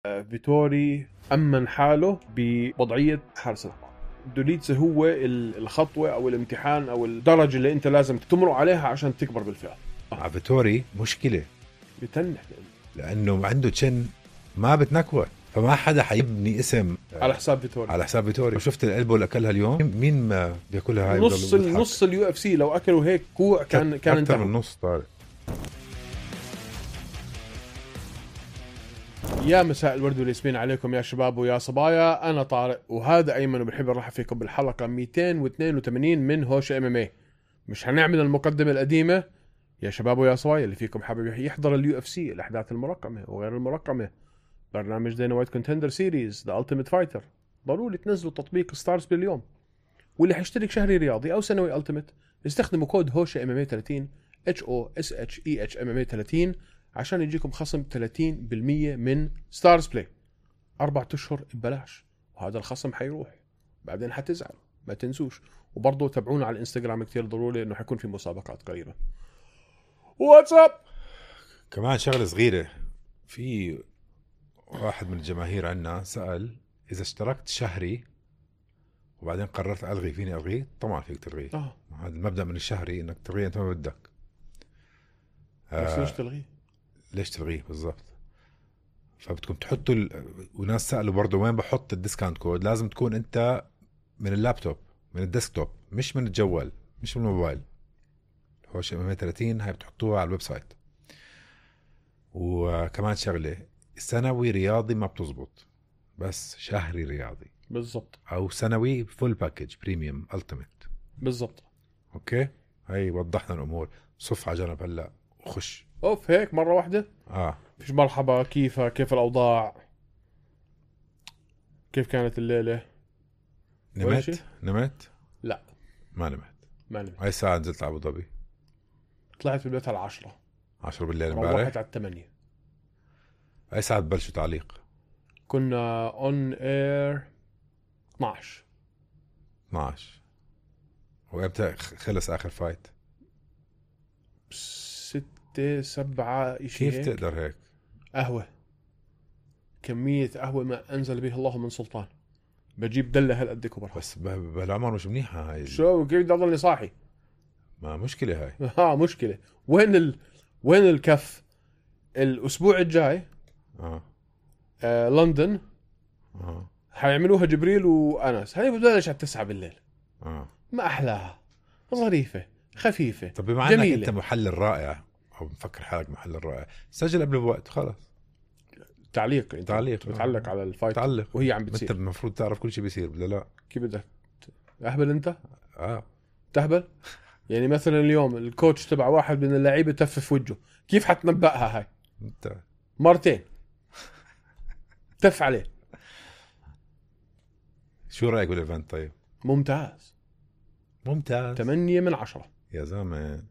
فيتوري أمن حاله بوضعية حارس المرمى. دوليتس هو الخطوة أو الامتحان أو الدرجة اللي أنت لازم تمرق عليها عشان تكبر بالفعل. فيتوري مشكلة بتنح لأنه عنده تشن ما بتنكوه، فما حدا حيبني اسم على حساب فيتوري. على حساب فيتوري. شفت القلبه اللي أكلها اليوم؟ مين ما بياكلها هاي؟ نص اليو اف سي لو أكلوا هيك كوع كان أكثر انتهى. من نص طارق. يا مساء الورد والياسمين عليكم يا شباب ويا صبايا. أنا طارق وهذا أيمن وبنحب نرحب فيكم بالحلقة 282 من هوش ام ام اي. مش هنعمل المقدمة القديمة يا شباب ويا صبايا. اللي فيكم حابب يحضر اليو اف سي الأحداث المرقمة وغير المرقمة، برنامج دينا وايت كونتندر سيريز ذا التيميت فايتر، ضروري تنزلوا تطبيق ستارز باليوم. واللي حيشترك شهري رياضي او سنوي التيميت استخدموا كود هوشة ام ام 30 HOSHEH MMA 30 عشان يجيكم خصم 30% من ستارز بلاي. 4 اشهر ببلاش، وهذا الخصم حيروح بعدين حتزعل، ما تنسوش. وبرضه تابعونا على الانستغرام كتير ضروري انه حيكون في مسابقات قريبة. واتساب كمان شغلة صغيرة، في واحد من الجماهير عنا سأل إذا اشتركت شهري وبعدين قررت ألغي، فيني ألغي؟ طبعا فيك تلغي. هذا المبدأ من الشهري إنك تلغي أنت ما بدك. بس ليش تلغيه؟ ليش تلغيه بالضبط؟ فبدكم تحطوا وناس سألوا برضو وين بحط الديسكاونت كود. لازم تكون أنت من اللابتوب، من الديسكتوب، مش من الجوال، مش من الموبايل. هوش ام 30 هاي بتحطوها على الويب سايت. وكمان شغلة، سنوي رياضي ما بتزبط، بس شهري رياضي بالضبط، او سنوي فول باكج بريميوم التيميت. بالضبط. اوكي، هاي وضحنا الامور. صف على جنب هلا وخش اوف هيك مرة واحدة. فيش مرحبا، كيف الأوضاع؟ كيف كانت الليلة؟ نمت؟ لا ما نمت. أي ساعة نزلت على أبو ظبي؟ طلعت بالبيت على 10 بالليل روحت امبارح. على 8. أي ساعة ببلشوا تعليق؟ كنا اون اير 12. وإمتى خلص آخر فايت؟ 6 7 إشي كيف هيك. تقدر هيك؟ قهوة، كمية قهوة ما أنزل به الله من سلطان. بجيب دلة هالقد كبر. بس بالعمر مش منيحة هاي. شو كيف بدي أضلني صاحي؟ ما مشكلة هاي. مشكلة. وين الكف؟ الأسبوع الجاي لندن حيعملوها جبريل وأنس. هاي ببلش على 9 بالليل. ما أحلاها، ظريفة خفيفة. طب بما انك انت محلل رائع او مفكر حالك محلل رائع، سجل قبل بوقت خلاص. تعليق بتعلق على الفايت تعلق وهي عم بتصير. انت المفروض تعرف كل شيء بيصير ولا لا؟ كيف بدك اهبل انت؟ تهبل. يعني مثلا اليوم الكوتش تبع واحد من اللعيبه تف وجهه، كيف حتنبأها هاي؟ انت مرتين تف عليه. شو رايك بالايفنت؟ طيب ممتاز 8 من 10 يا زلمه.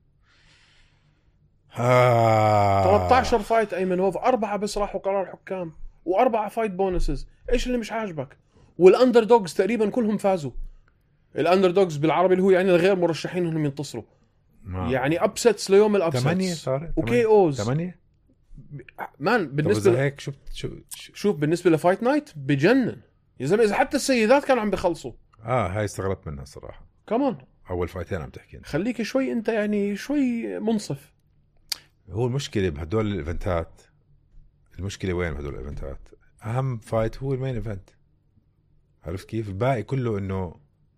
13 فايت ايمنوف، 4 بس راحوا قرار حكام و4 فايت بونسز. ايش اللي مش عاجبك؟ والاندر دوجز تقريبا كلهم فازوا. الاندر دوجز بالعربي اللي هو يعني الغير مرشحين انهم ينتصروا. يعني ابسيتس ليوم الابسيتس 8 صار وكي اوز 8 مان. بالنسبه هيك شوف بالنسبه لفايت نايت بجنن يا زلمه. اذا حتى السيدات كانوا عم بيخلصوا. هاي استغربت منها الصراحه. كمان اول فايتين عم تحكي. خليك شوي انت يعني شوي منصف. هو المشكله بهدول الايفنتات، المشكله وين بهدول الايفنتات؟ اهم فايت هو المين ايفنت، عرفت كيف؟ الباقي كله انه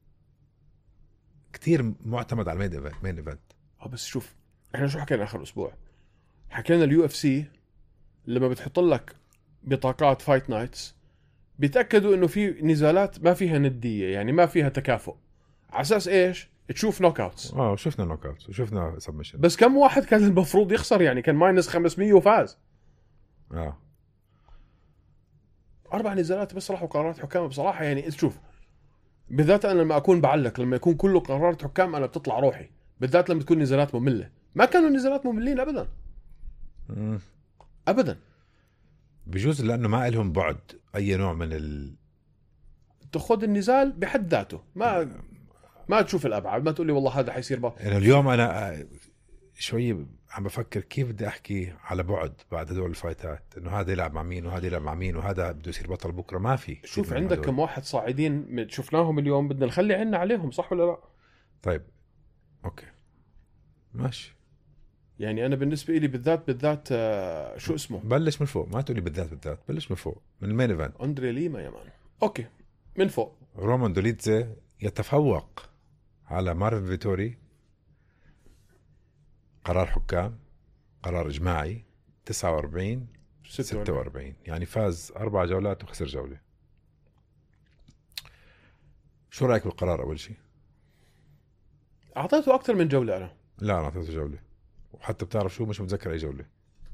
كتير معتمد على المين ايفنت. بس شوف احنا شو حكينا اخر اسبوع؟ حكينا اليو اف سي لما بتحط لك بطاقات فايت نايتس بيتاكدوا انه في نزالات ما فيها نديه، يعني ما فيها تكافؤ. على اساس ايش؟ تشوف نوك اوتس. شفنا نوك اوتس وشفنا سبمشن. بس كم واحد كان المفروض يخسر؟ يعني كان ماينس 500 وفاز. 4 نزالات بس راحوا قرارات حكام. بصراحه يعني تشوف، بالذات انا لما اكون بعلق، لما يكون كله قرارات حكام انا بتطلع روحي، بالذات لما تكون نزالات ممله. ما كانوا نزالات مملين ابدا. ابدا. بجوز لانه ما لهم بعد اي نوع من تاخذ النزال بحد ذاته، ما تشوف الابعاد، ما تقول لي والله هذا حيصير يعني اليوم انا شوي عم بفكر كيف بدي احكي على بعد بعد هدول الفايتات، انه هذا يلعب مع مين وهذا يلعب مع مين وهذا بده يصير بطل بكره. ما في شوف عندك كم واحد صاعدين شفناهم اليوم، بدنا نخلي عنا عليهم، صح ولا لا؟ طيب اوكي ماشي. يعني انا بالنسبه لي بالذات شو اسمه، بلش من فوق، ما تقولي بالذات، بلش من فوق، من المين ايفنت. اندري ليما يا مان. اوكي من فوق. رومان دوليتزي يتفوق على مارفن فيتوري، قرار حكام، قرار اجماعي 49 46. يعني فاز 4 جولات وخسر جولة. شو رأيك بالقرار أول شيء؟ أعطيته أكثر من جولة أنا. لا أنا أعطيته جولة، وحتى بتعرف شو، مش متذكر أي جولة.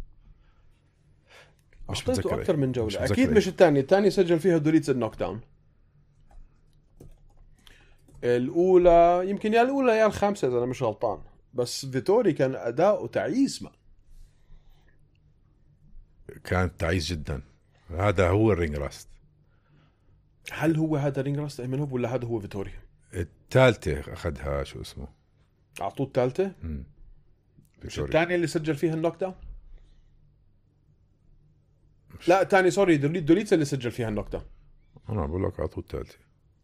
مش أعطيته أكثر من جولة. أكيد مش الثاني سجل فيها دوليتز النوك داون. الأولى يمكن يا الأولى يا الخامسة إذا أنا مش غلطان، بس فيتوري كان أداؤه تعيس ما. كان تعيس جدا. هذا هو الرينج راست. هل هو هذا رينج راست ايمنوف ولا هذا هو فيتوري؟ الثالثة أخذها شو اسمه، أعطوه الثالثة. مش الثانية اللي سجل فيها النوك داون؟ لا تاني سوري، دوليتس اللي سجل فيها النوك داون. أنا بقول لك أعطوه الثالثة.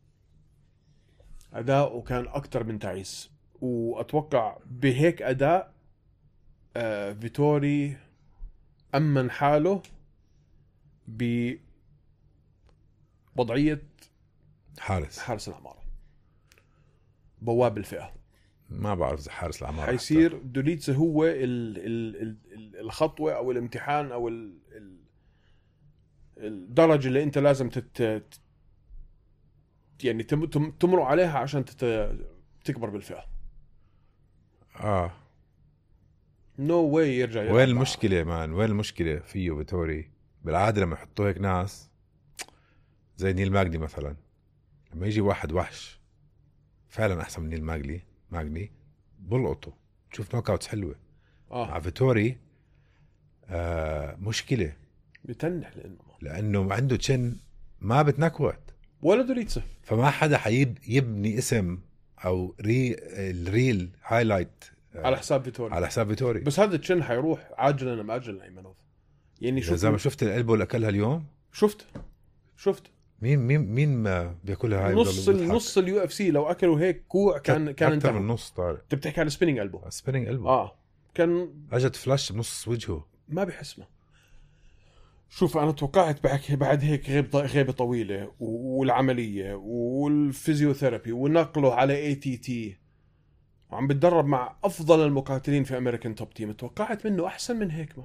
أداؤه كان أكتر من تعيس، وأتوقع بهيك أداء فيتوري أمن حاله بوضعية حارس العمارة، بواب الفئة. ما بعرف إذا حارس العمارة حيصير دوليتس هو الخطوة أو الامتحان أو الدرجة اللي أنت لازم يعني تمرق عليها عشان تكبر بالفئة. نو واي يرجع. وين المشكلة مان؟ وين المشكلة فيه فيتوري؟ بالعادة لما يحطوا هيك ناس زي نيل ماجني مثلا، لما يجي واحد وحش فعلا أحسن من نيل ماجني بلقطه، تشوف نوك اوتس حلوة. مع فيتوري مشكلة، بتنح لأنه عنده تشن ما بتنكوت ولا دوليتس، فما حدا يبني اسم أو الريل هايلايت على حساب فيتوري. بس هذا التشن حيروح عاجلا ام اجلا ايمنوف. يعني زي ما شفت القلبه اللي اكلها اليوم. شفت مين ما بياكلها هاي؟ نص اليو اف سي لو اكلوا هيك كوع كان اكثر من نص. طارق انت بتحكي عن سبيننج قلبه. كان اجت فلاش بنص وجهه، ما بحسمه. شوف انا توقعت بعد هيك غيبه طويله والعمليه والفيزيوثيرابي ونقله على اي تي تي وعم بتدرب مع افضل المقاتلين في امريكان توب تيم، توقعت منه احسن من هيك.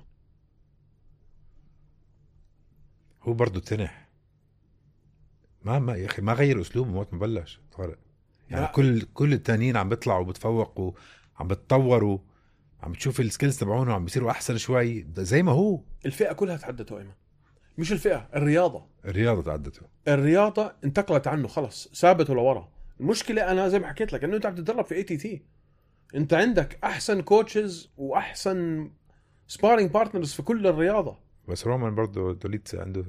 هو برضو تنح. ما يا اخي ما غير اسلوبه موت ما بلش طارق. يعني كل التانيين عم بيطلعوا وبتفوقوا، عم بتطوروا، عم بتشوف السكيلز تبعونهم عم بيصيروا احسن شوي زي ما هو. الفئه كلها تعدته ايمن، مش الفئه، الرياضه تعدته. الرياضه انتقلت عنه خلص، ثابته لورا. المشكله انا زي ما حكيت لك انه انت عم تتدرب في اي تي تي، انت عندك احسن كوتشز واحسن سبارينج بارتنرز في كل الرياضه. بس رومان برضو دوليتس عنده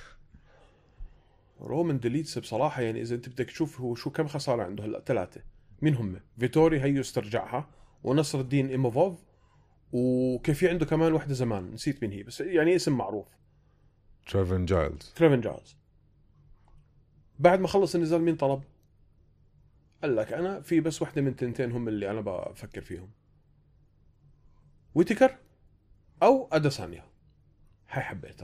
رومان دوليتس بصراحه يعني اذا انت بدك تشوف هو شو كم خساره عنده هلا 3. مين هم؟ فيتوري هي استرجعها، ونصر الدين إيموفوف، وكيف في عنده كمان واحدة زمان نسيت مين هي بس يعني اسم معروف، تريفن جايلز. بعد ما خلص النزال مين طلب؟ قال لك أنا في بس واحدة من تنتين هم اللي أنا بفكر فيهم، ويتكر أو أديسانيا. هاي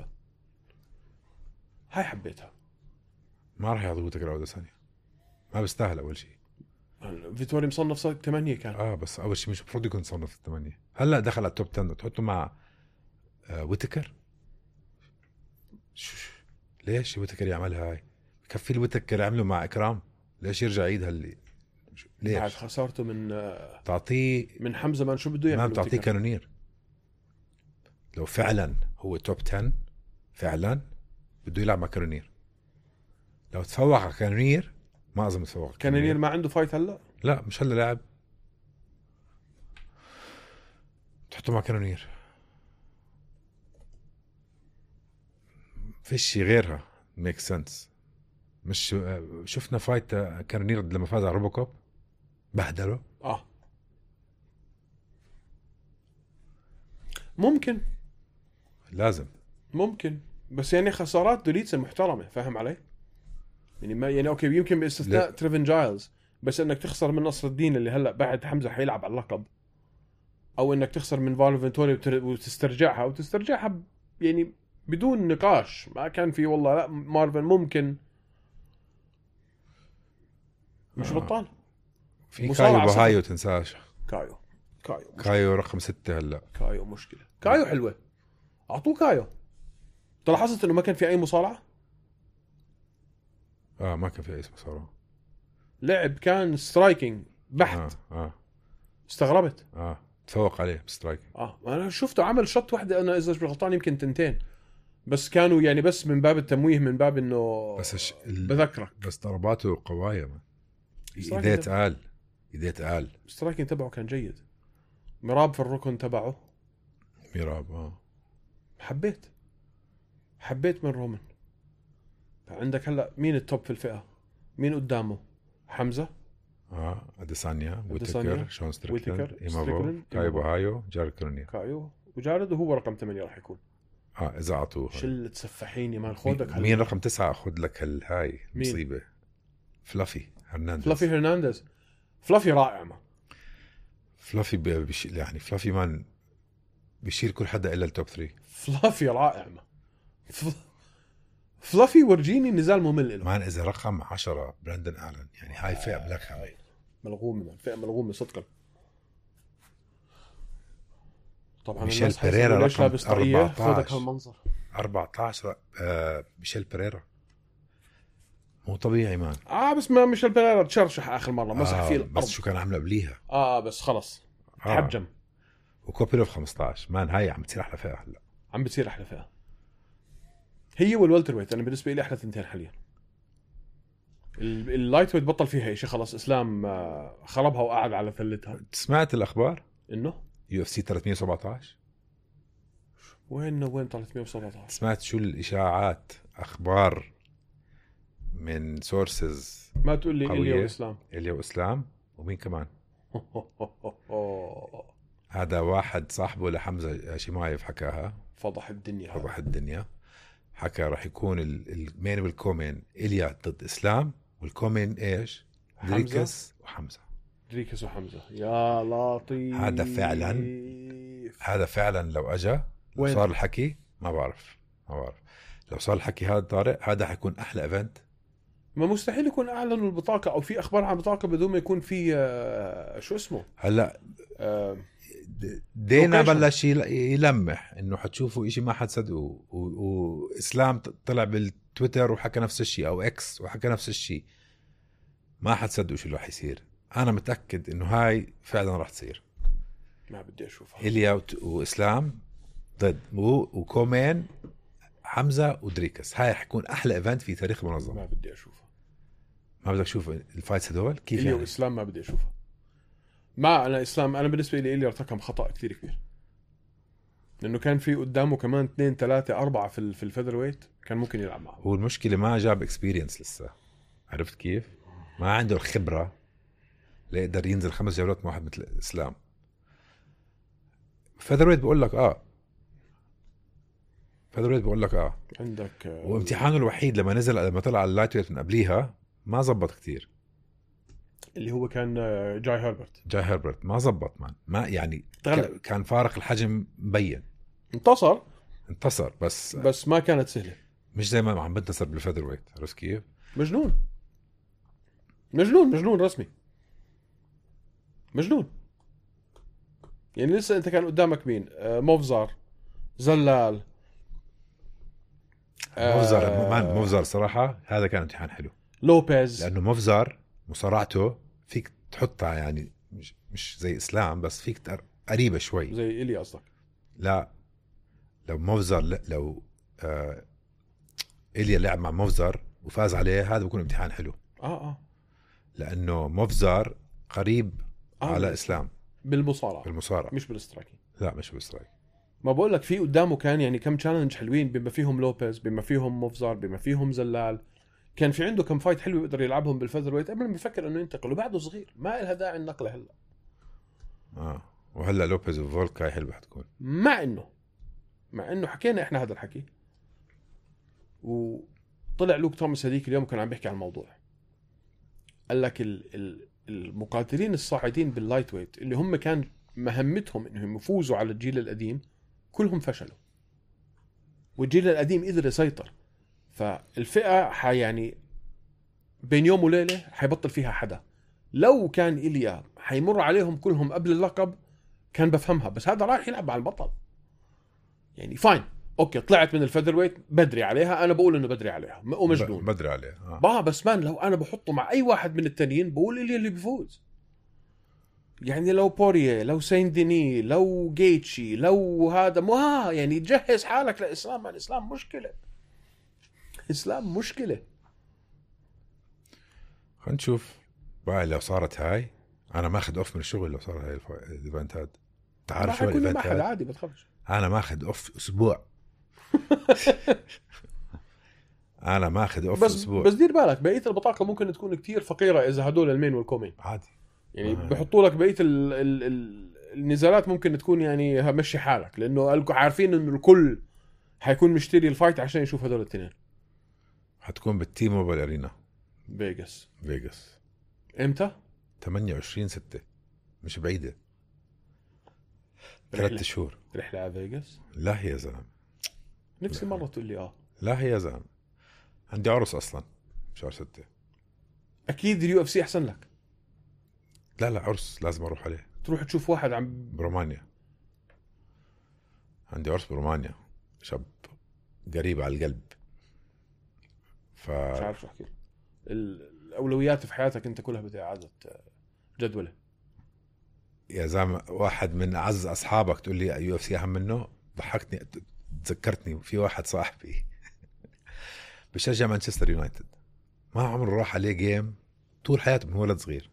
حبيتها. ما راح يعطي ويتكر أو أديسانيا، ما بيستاهل. أول شيء فيتوري مصنف 8 كان. بس أول شيء مش المفروض يكون صنف 8. هلا دخل على التوب 10 تحطه مع ويتكر. ليش ويتكر يعملها هاي؟ كفي الويتكر عمله مع إكرام، ليش يرجع يعيد هاللي؟ ليش؟ بعد خسارته من تعطيه من حمزة مان، شو بده يعمل؟ ما بتعطيه كانونير. لو فعلا هو توب 10 فعلا بده يلعب مع كانونير. لو تفوق على كانونير ما أظن تفوق. كانونير ما عنده فايت هلا؟ لا مش هلا لاعب، تحطه مع كانونير فيش شي غيرها ميك سنس. مش شفنا فايت كانونير لما فاز على روبوكوب بهدله. ممكن لازم بس يعني خسارات دوليتس محترمه، فاهم علي؟ يعني ما يعني اوكي يمكن باستثناء تريفن جايلز، بس انك تخسر من نصر الدين اللي هلا بعد حمزه حيلعب على اللقب، او انك تخسر من فالو فينتوري وتسترجعها يعني بدون نقاش. ما كان في والله لا مارفن ممكن مش بطال. في مصارعة كايو صفر. بهايو تنساش. كايو رقم 6 هلا. كايو مشكله. كايو حلوه، اعطوه كايو. تلاحظت انه ما كان في اي مصارعه، ما كان في اي مصارعه، لعب كان سترايكينج بحت. استغربت. تفوق عليه بسترايك. انا شفته عمل شوت واحده، انا اذا مش غلطان يمكن تنتين، بس كانوا يعني بس من باب التمويه، من باب انه بس بذكرك. بس ضرباته قوايه ما. ايديه تقال. السترايكينج تبعه كان جيد. مراب في الركن تبعه. ميراب حبيت من رومان. عندك هلا مين التوب في الفئه؟ مين قدامه؟ حمزه، اديسانيا، ويتكر، شون ستريكلند، ستريكلند، كايو بهايو، جارد كرونيا. وجارد، وهو رقم 8 راح يكون. اذا اعطوه شلة سفاحين يا مان. خودك مين رقم 9؟ اخذ لك هاي مصيبه. فلافي هرنانديز. فلافي رائع ما. فلافي يعني فلافي مان بيشيل كل حدا الا التوب 3. فلافي رائع ما. فلافي ورجيني نزال ممل له. مان اذا رقم 10 براندن آلن، يعني هاي فئه بلك ملغومه، فئه ملغومه صدقا. طبعا ميشيل بيريرا رقم 14. خذك هالمنظر 14. ميشيل بيريرا مو طبيعي مان. بس ما ميشيل بيريرا تشرشح اخر مره مسح فيه الارض. بس شو كان عامله قبليها. بس خلص تحجم. وكوبيلوف 15. مان هاي عم بتصير احلى فئه. هلا عم بتصير احلى فئه هي والوالتر ويت. انا بالنسبه لي احلى ثنتين حاليا. اللايت ويت بطل فيها شيء خلص. اسلام خربها وقعد على ثلتها. سمعت الاخبار انه UFC 317 وين 317؟ سمعت شو الاشاعات؟ اخبار من سورسز. ما تقول لي إليا وإسلام ومين كمان؟ هذا واحد صاحبه لحمزة شمايف حكاها. فضح الدنيا. حكى راح يكون المين والكومين إليا ضد إسلام، والكومين إيش؟ دريكس وحمزة. يا لطيف. هذا فعلا لو أجا صار الحكي ما بعرف. لو صار الحكي هذا طارق، هذا حيكون أحلى إيفنت. ما مستحيل يكون أعلنوا البطاقة أو في أخبار عن بطاقة بدون ما يكون في شو اسمه هلا دينا بلش يلمح انه حتشوفوا اشي ما حد صدقه. واسلام طلع بالتويتر وحكى نفس الشيء، او اكس وحكى نفس الشيء. ما حد صدقه شو اللي راح يصير. انا متاكد انه هاي فعلا راح تصير. ما بدي اشوفها. إليا واسلام ضد وكومين حمزه ودريكس. هاي حيكون احلى ايفنت في تاريخ المنظمه. ما بدي اشوفها. ما بدك تشوف الفايتس هدول كيف؟ إليا واسلام ما بدي اشوفها. ما انا اسلام، انا بالنسبه لي إليا ارتكب خطا كثير كبير، لانه كان في قدامه كمان 2 3 4 في الفيذر ويت كان ممكن يلعب معه. هو المشكله ما جاب اكسبيرينس لسه. عرفت كيف؟ ما عنده الخبره ليقدر ينزل 5 جولات مع واحد مثل اسلام. فيذر ويت بقول لك عندك وامتحانه الوحيد لما طلع على اللايت ويت من قبليها ما زبط كتير. اللي هو كان جاي هيربرت ما زبط ما يعني كان فارق الحجم مبين. انتصر بس ما كانت سهلة. مش زي ما عم بنتصر بالفيذر ويت. عرفت كيف؟ مجنون رسمي. يعني لسه انت كان قدامك مين؟ موفزار، زلال، موفزار صراحة هذا كان امتحان حلو. لوبيز، لأنه موفزار مصارعته فيك تحطها يعني مش زي إسلام، بس فيك قريبة شوي زي إلي قصدك. لا لو موفزار لو إليا لعب مع موفزار وفاز عليه هذا بيكون امتحان حلو. لأنه موفزار قريب على إسلام بالمصارعة مش بالاسترايكينج. لا مش بالاسترايكينج. ما بقول لك في قدامه كان يعني كم تشالنج حلوين، بما فيهم لوبيز، بما فيهم موفزار، بما فيهم زلال. كان في عنده كم فايت حلو يقدر يلعبهم بالفيذر ويت قبل ما يفكر انه ينتقل، وبعده صغير ما لها داعي النقله هلا. وهلا لوبيز وفولكاي حلوه حتكون. مع انه حكينا احنا هذا الحكي، وطلع لوك توماس هذيك اليوم كان عم بيحكي عن الموضوع. قال لك المقاتلين الصاعدين باللايت ويت اللي هم كان مهمتهم انهم يفوزوا على الجيل القديم كلهم فشلوا، والجيل القديم قدر يسيطر. فالفئة يعني بين يوم وليلة حيبطل فيها حدا. لو كان إيليا حيمر عليهم كلهم قبل اللقب كان بفهمها، بس هذا رايح يلعب مع البطل. يعني فاين اوكي، طلعت من الفيذر ويت بدري عليها، انا بقول انه بدري عليها ومجنون بدري عليه بس مان لو انا بحطه مع اي واحد من التانيين بقول إيليا اللي بيفوز. يعني لو بوريه، لو سين ديني، لو جيتشي، لو هذا يعني جهز حالك لإسلام. الإسلام مشكلة، إسلام مشكلة. خلينا نشوف بقى لو صارت هاي. انا ماخذ اوف من الشغل لو صار هاي الايفنتات. تعرف شو الايفنتات؟ ما حد عادي بتخافش. انا ماخذ اوف اسبوع. انا ماخذ اوف اسبوع. بس دير بالك بقيه البطاقه ممكن تكون كتير فقيره اذا هدول المين والكومين عادي. يعني بحطوا لك بقيه النزالات ممكن تكون يعني مشي حالك، لانه عارفين انه الكل حيكون مشتري الفايت عشان يشوف هدول الاثنين. حتكون بالتي موبايل ارينا فيغاس. امتى؟ 28/6. مش بعيده، 3 شهور رحله على فيغاس. لا يا زلمه، نفسي مره تقول لي لا يا زلمه، عندي عرس اصلا شهر 6. اكيد اليو اف سي احسن لك. لا عرس لازم اروح عليه. تروح تشوف واحد عم برومانيا، عندي عرس برومانيا، شاب قريب على القلب. مش عارف شو احكي. الاولويات في حياتك انت كلها بدها اعاده جدوله يا زلمه. واحد من اعز اصحابك تقول لي يو اف سي اهم منه. ضحكتني، تذكرتني في واحد صاحبي بشجع مانشستر يونايتد، ما عمره راح عليه جيم طول حياته من ولد صغير.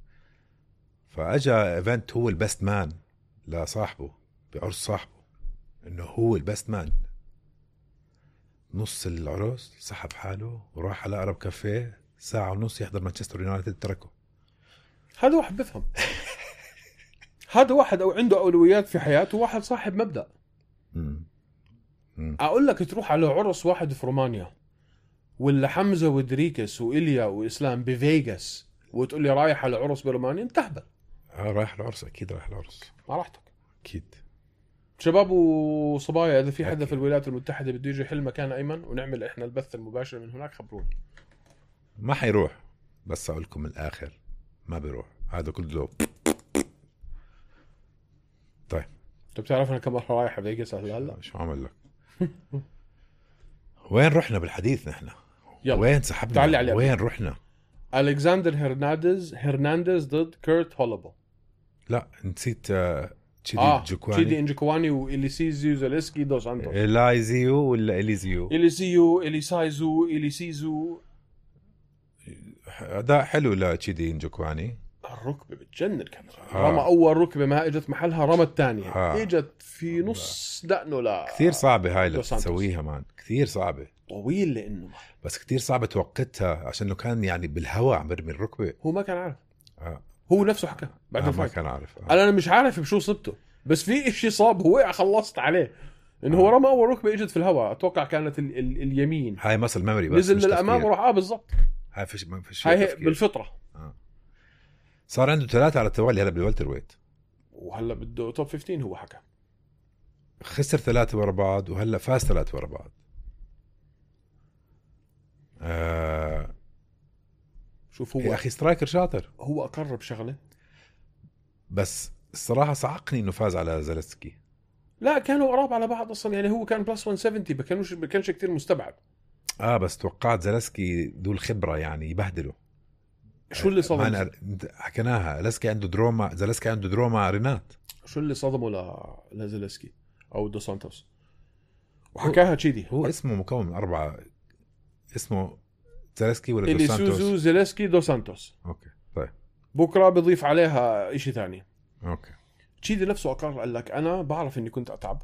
فاجا ايفنت هو البست مان لصاحبه بعرس صاحبه، انه هو البست مان. نص العرس سحب حاله وراح على أقرب كافيه 1.5 ساعة يحضر مانشستر يونايتد، تركه. هذا واحد بفهم. هذا واحد أو عنده أولويات في حياته، واحد صاحب مبدأ. أقول لك تروح على عرس واحد في رومانيا، ولا حمزة ودريكس وإليا وإسلام بفيغاس، وتقول لي رايح على عرس برومانيا؟ انتهبل. رايح العرس، أكيد رايح العرس ما راحتك. أكيد. شباب وصبايا، إذا في حدا في الولايات المتحدة بده يجي حل مكان أيمن ونعمل إحنا البث المباشر من هناك، خبروني. ما حيروح، بس أقول لكم من الآخر ما بيروح. هذا كله طيب. أنت بتعرف أنا كم مرة رايح فيغاس هلا؟ شو عمل لك؟ وين رحنا بالحديث نحن؟ وين سحبنا؟ وين رحنا؟ ألكسندر هرنانديز ضد كيرت هولوبو. لا نسيت تشيدي انجوكواني وإليسيزيو زاليسكي دو سانتوس. إلايزيو ولا إليزيو؟ إليسيزو. أداء حلو لتشيدي انجوكواني. الركبة بتجنن كان. رمى أول ركبة ما إجت محلها، رمى الثانية إجت في نص دقنه. لا كثير صعبة هاي اللي تسويها مان، كثير صعبة. طويل لأنه بس كثير صعبة توقتها، عشان لو كان يعني بالهواء عم برمي الركبة. هو ما كان عارف. هو نفسه حكى بعد ما كان عارف. أنا مش عارف بشو صبته، بس في إشي صاب هو خلصت عليه. إنه هو رمى أول ركبة إجت في الهواء، أتوقع كانت اليمين. هاي مسل ميموري، بس نزل للأمام وراح بالضبط. هاي فيش هاي بالفطرة. صار عنده 3 على التوالي هلا بالوالتر ويت، وهلا بده توب 15. هو حكى خسر 3 ورا بعض وهلا فاز 3 ورا بعض. شوف هو يا أخي سترايكر شاطر. هو أقرب شغلة، بس الصراحة صعقني إنه فاز على زالسكي. لا كانوا قراب على بعض أصلا، يعني هو كان بلس 170، ما كانش كتير مستبعد. بس توقعت زالسكي ذو الخبرة يعني يبهدله. شو اللي صدمه؟ حكيناها، زالسكي عنده دروما رينات. شو اللي صدمه لزالسكي أو دو سانتوس؟ وحكاها تشيدي. هو اسمه مكون من 4، اسمه زالسكي ولا دو سانتوس؟ إليسوزو زالسكي دو سانتوس. اوكي طيب. بكره بضيف عليها إشي ثاني. اوكي. تشيدي نفسه أقرر، قال لك أنا بعرف إني كنت أتعب،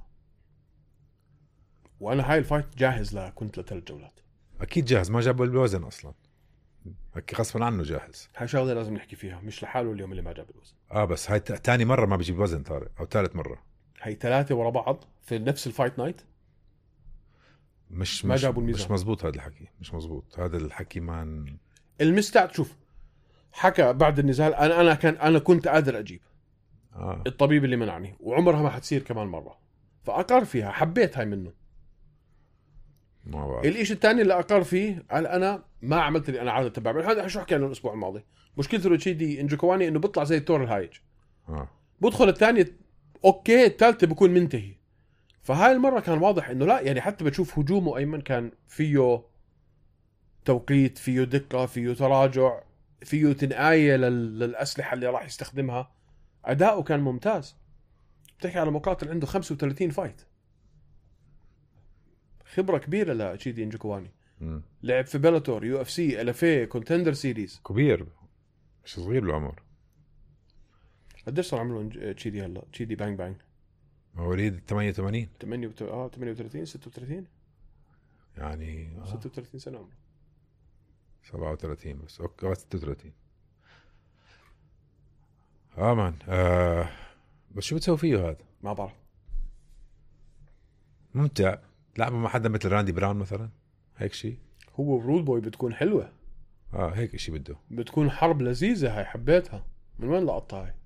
وأنا هاي الفايت جاهز كنت ل3 جولات. أكيد جاهز، ما جابوا الوزن أصلا. هيك غصبا عنه جاهز. هاي شغله لازم نحكي فيها، مش لحاله اليوم اللي ما جاب الوزن. بس هاي تاني مرة ما بيجيب وزن طارق، او ثالث مرة. هاي 3 ورا بعض في نفس الفايت نايت مش ما مش جابوا الميزان. مش مزبوط هذا الحكي، مش مزبوط هذا الحكي. المستعد شوف حكى بعد النزال انا كنت قادر اجيب. الطبيب اللي منعني وعمرها ما حتصير كمان مرة، فأقر فيها، حبيت هاي منه. ما بعرف. الإشي الثاني اللي أقر فيه قال أنا ما عملت اللي أنا عادة بعمل. هذا شو حكي عنه الأسبوع الماضي. مشكلته لتشيدي إنجوكواني إنه بيطلع زي التور الهايج. بدخل الثاني أوكي، الثالثة بيكون منتهي. فهاي المرة كان واضح إنه لا، يعني حتى بتشوف هجومه أيمن كان فيه توقيت، فيه دقة، فيه تراجع، فيه تنقاية للأسلحة اللي راح يستخدمها. أداؤه كان ممتاز. بتحكي على مقاتل عنده 35 فايت، خبرة كبيرة لتشيدي إنجوكواني. لعب في بيلاتور، يو اف سي، ال اف اي، كونتندر سيريز. كبير مش صغير بالعمر. قديش صار عمره تشيدي هلا؟ تشيدي بانج بانج مواليد 88. 38 36 يعني 36 سنة عمره. 37 بس. اوكي 36. مان بس شو بتسوي فيه هذا؟ ما بعرف. ممتع لعبه مع حدا مثل راندي براون مثلا، هيك شيء. هو رود بوي بتكون حلوة. هيك شيء بده. بتكون حرب لذيذة. هاي حبيتها. من وين لقطتها هاي؟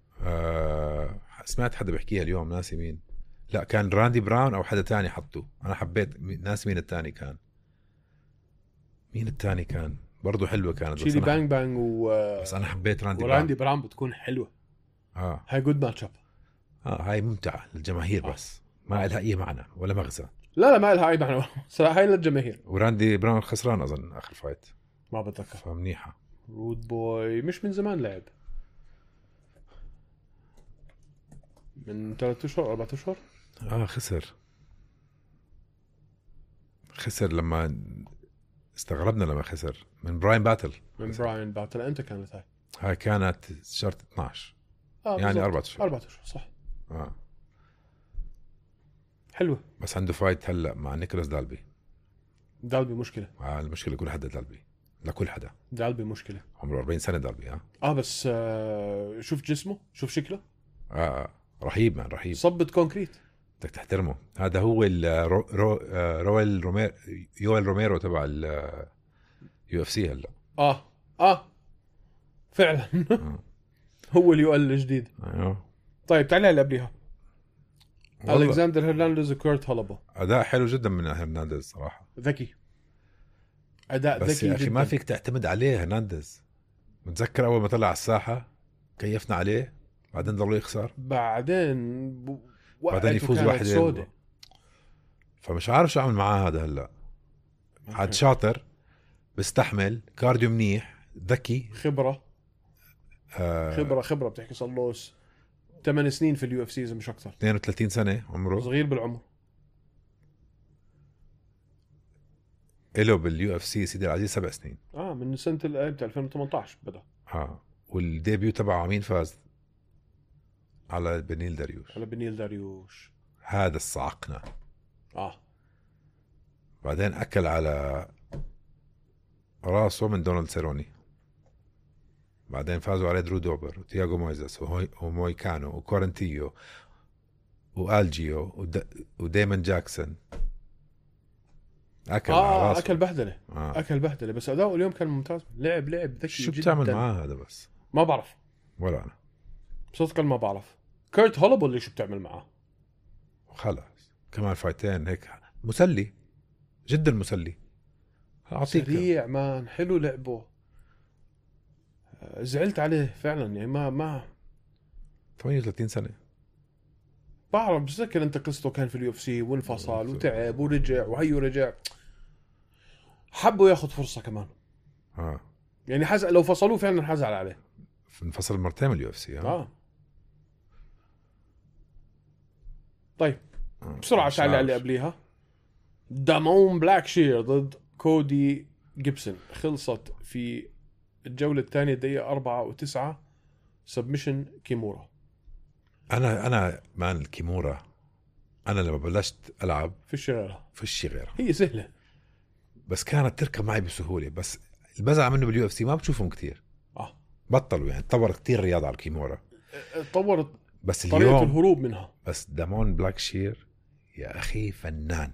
سمعت حدا بيحكيها اليوم، ناسي مين. لا كان راندي براون او حدا تاني حطه. انا حبيت، ناس مين التاني كان. مين التاني كان برضو حلوة كانت. تشيدي بانج بانج بس انا حبيت راندي براون بتكون حلوة. هاي جود ماتش اب. هاي ممتعة للجماهير بس ما لها اي معنى ولا مغزى. لا ما لها اي معنى صراحة. هاي للجماهير. وراندي براون خسران اظن اخر فايت، ما بتذكر. فمنيحة. رود بوي مش من زمان لعب، من 3 أشهر 4 أشهر. خسر لما استغربنا لما خسر من براين باتل. امتى كانت هاي كانت شهر 12. يعني 4 أشهر. 4 أشهر صح. حلوة. بس عنده فايت هلا مع نيكولاس دالبي. مشكلة. المشكلة كل حدا دالبي، لكل حدا دالبي مشكلة. عمره 40 سنة دالبي. بس شوف جسمه، شوف شكله. رهيب مان، رهيب. صبت كونكريت. بدك تحترمه. هذا هو يويل روميرو تبع اليو اف سي هلا. فعلا. هو اليويل الجديد. طيب تعالى اللي قبليها. ألكساندر هرنانديز وكورت هولوبو. أداء حلو جدا من هرنانديز صراحة. ذكي. أداء بس ذكي يا أخي جدا. ما فيك تعتمد عليه هرنانديز. متذكر أول ما طلع على الساحة كيفنا عليه، بعدين ضلوا يخسر، بعدين يفوز واحدة. فمش عارف شو أعمل معاه هذا هلا. عاد شاطر، بيستحمل، كارديو منيح، ذكي، خبرة. خبرة بتحكي صار له 8 سنين في اليو اف سي مش اكثر. 32 سنة عمره، صغير بالعمر. إله باليو اف سي سيدي العزيز 7 سنين. من سنة 2018 بدأ. والديبيو تبعه مين فاز؟ على بنيل داريوش. هذا الصعقنا. بعدين أكل على راسه من دونالد سيروني. بعدين فازوا عليه درو دوبر وتياغو مويزس ومويكانو وكورنتيو وآلجيو وديمون جاكسون. أكل على راسه. أكل بهدلة. بس أداؤه اليوم كان ممتاز. لعب ذكي شو جدا. بتعمل معاه هذا؟ بس ما بعرف ولا أنا صدقا ما بعرف. كورت هولوبو اللي شو بتعمل معاه. خلاص كمان فايتين هيك مسلي جدا، مسلي. سريع مان، حلو لعبه. زعلت عليه فعلا. يعني ما 38 سنة. بعرف. بتذكر انت قصته كان في اليو اف سي وانفصل وتعب ورجع وهيو رجع. حبوا ياخذ فرصة كمان. يعني لو فصلوه فعلا حزعل عليه. انفصل مرتين من اليو اف سي. طيب بسرعة تعالى اللي قبليها. دامون بلاكشير ضد كودي جيبسون. خلصت في الجولة الثانية دقيقة 4 و9 سبمشن كيمورا. أنا مان الكيمورا، أنا لما بلشت ألعب في الشغيرة هي سهلة، بس كانت تركب معي بسهولة. بس البزع منه باليو اف سي ما بتشوفهم كتير. بطلوا يعني، تطور كتير الرياضة على الكيمورا، طورت بس طريقة اليوم الهروب منها. بس دامون بلاكشير يا أخي فنان.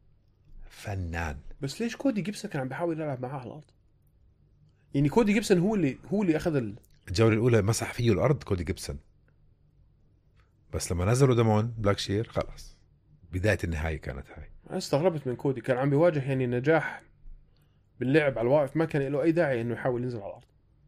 بس ليش كودي جيبسون كان عم بيحاول يلعب معاه على الأرض؟ يعني كودي جيبسون هو اللي أخذ الجولة الأولى مسح فيه الأرض كودي جيبسون، بس لما نزلوا دامون بلاكشير خلاص بداية النهاية كانت هاي. أنا استغربت من كودي، كان عم بيواجه يعني نجاح باللعب على الواقف، ما كان له أي داعي إنه يحاول ينزل على الأرض.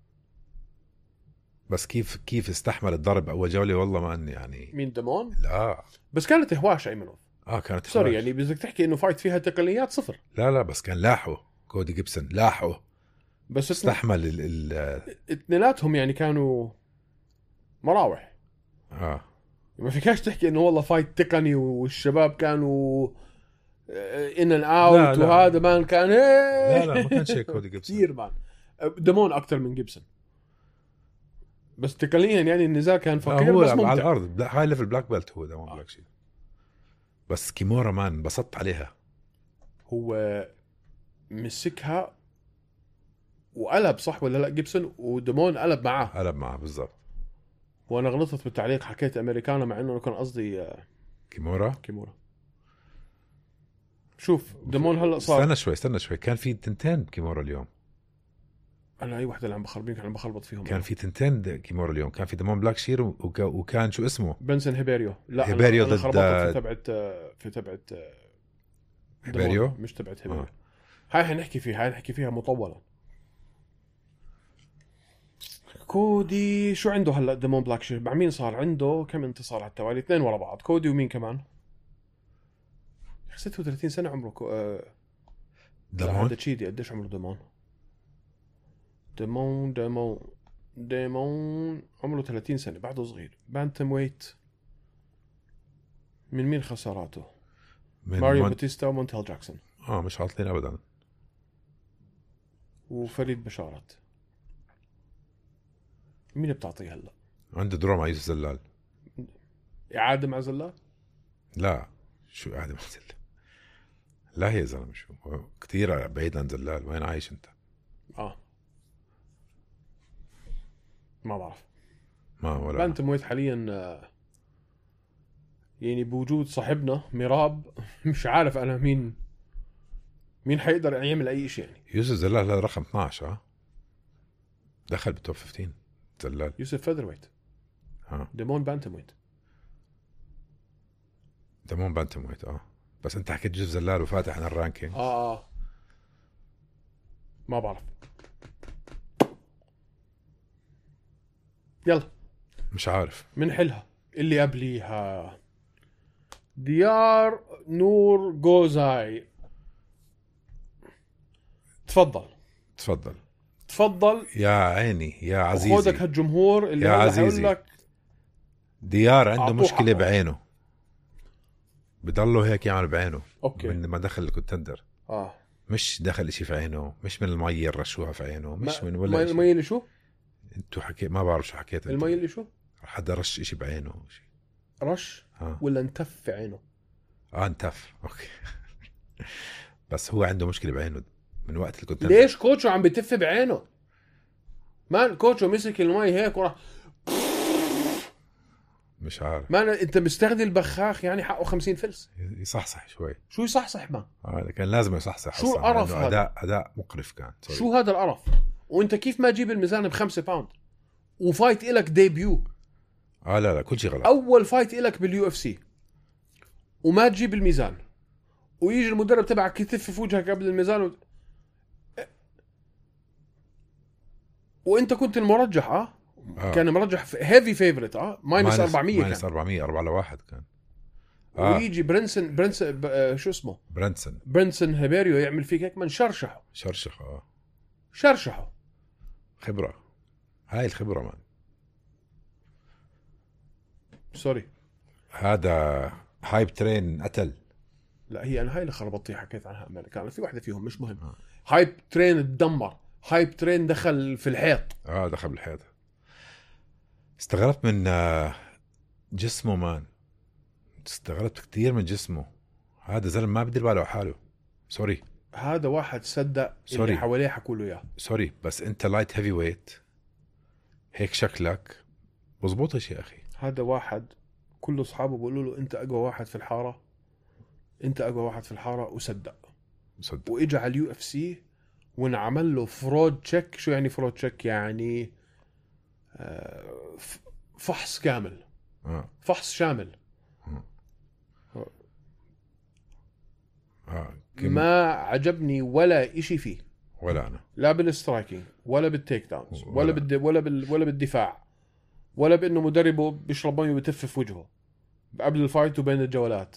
بس كيف استحمل الضرب أول جولة، والله ما أني يعني. مين دامون؟ لا بس كانت هواش أيمنوف. كانت سوري هواش. يعني بدك تحكي إنه فايت فيها تقنيات صفر. لا بس كان لاحقه كودي جيبسون، لاحقه بس استحمل اثنيناتهم يعني كانوا مراوح. ما فيكاش تحكي انه والله فايت تقني والشباب كانوا ان ان اوت وهذا مان كان لا ما كانش هيك كودي جيبسون كثير مان. دامون اكثر من جيبسون، بس تقنيا يعني النزال كان فقير هو بس ممتع على الارض. هاي ليفل بلاك بيلت هو دامون بلاك شيء. بس كيمورا مان انبسطت عليها. هو مسكها وقلب صح ولا لا جيبسون، ودامون قلب معاه بالضبط. وانا غلطت بالتعليق حكيت امريكانا مع انه كان قصدي كيمورا. شوف دامون هلا صار. استنى شوي كان في تنتين كيمورا اليوم. انا اي وحده اللي عم بخربين كان عم بخربط فيهم. كان في تنتين كيمورا اليوم، كان في دامون بلاك شير وكان شو اسمه بنسن هيبيريو. لا هيبيريو أنا ضد في تبعت هيبيريو مش تبعت هيبيريو. هاي حنحكي فيها مطولا. كودي شو عنده هلا دامون بلاك شير؟ مع مين صار عنده كم انتصار على التوالي؟ 2 ورا بعض. كودي ومين كمان؟ 36 سنه عمره دامون. هذا تشيدي قديش عمره دامون عمره 30 سنه، بعده صغير. بانتم ويت من مين خساراته؟ ماريو باتيستا ومونتال جاكسون. مش عاطلين ابدا. وفريد بشارت. مين بتعطيه هلا؟ عنده درو مع يوسف زلال. إعادة مع زلال؟ لا شو إعادة مع زلال؟ لا يا زلمة شو كتير بعيد عن زلال. وين عايش انت؟ ما بعرف. ما ولا بانتم ويت حاليا يعني بوجود صاحبنا ميراب مش عارف انا مين حيقدر يعمل اي شيء يعني. يوسف زلال هذا رقم 12 دخل بالتوب 15. زلال يوسف فيذر ويت. دامون بانتم ويت. دامون بانتم ويت. بس انت حكيت يوسف زلال وفاتح عن الرانكينج. ما بعرف. يلا مش عارف من حلها اللي قبليها. ديار نور جوزاي. تفضل يا عيني يا عزيزي. خودك هالجمهور اللي يا عزيزي لك ديار عنده مشكلة بعينه، بضله هيك يعمل بعينه. أوكي. من ما دخل الكونتندر مش دخل اشي في عينه، مش من المية رشوها في عينه، مش من ولا شيء. المية اللي شو انتو ما بعرف شو حكيت. المية اللي شو حدا رش اشي بعينه شي. رش ولا انتف في عينه؟ انتف. اوكي. بس هو عنده مشكلة بعينه من وقت الكونتندر. ليش كوتشو عم بتف بعينه؟ مان كوتشو مسك المي هيك وراح. مش عارف. مان انت مستخدم البخاخ يعني حقه 50 فلس. يصحصح شوي. شو يصحصح ما؟ كان لازم يصحصح. شو القرف هذا؟ اداء مقرف كان. شو هذا القرف؟ وانت كيف ما تجيب الميزان ب5 باوند وفايت إلك ديبيو؟ لا كل شيء غلط. اول فايت إلك باليو اف سي وما تجيب الميزان، ويجي المدرب تبعك يتف في وجهك قبل الميزان وانت كنت المرجح. كان مرجح هيفي فيفورت. ماينس 400. ماينس 400 4-1 كان. ويجي برنسن شو اسمه برنسن هيبيريو يعمل فيك هيك من شرشحه. خبرة. هاي الخبرة مان. سوري هذا هايب ترين قتل. لا هي انا هاي اللي خربطتي حكيت عنها امريكان. في واحدة فيهم مش مهم. هايب ترين اتدمر. هايب ترين دخل في الحيط. دخل بالحيط. استغربت من جسمه مان. استغربت كتير من جسمه. هذا زلم ما بدير باله على حاله. سوري هذا واحد صدق اللي سوري. حواليه حكوا له اياه. سوري بس انت لايت هيفي ويت هيك شكلك بزبطش يا اخي. هذا واحد كل اصحابه بيقولوا له انت اقوى واحد في الحاره، انت اقوى واحد في الحاره، وصدق. مصدق. واجى على اليو اف سي ونعمل له فرود تشيك. شو يعني فرود تشيك؟ يعني فحص كامل، فحص شامل. ما عجبني ولا اشي فيه، ولا انا، لا بالسترايكينج ولا بالتيك داونز ولا بالدفاع، ولا بانه مدربه بيشرب مي وبتف في وجهه قبل الفايت وبين الجولات.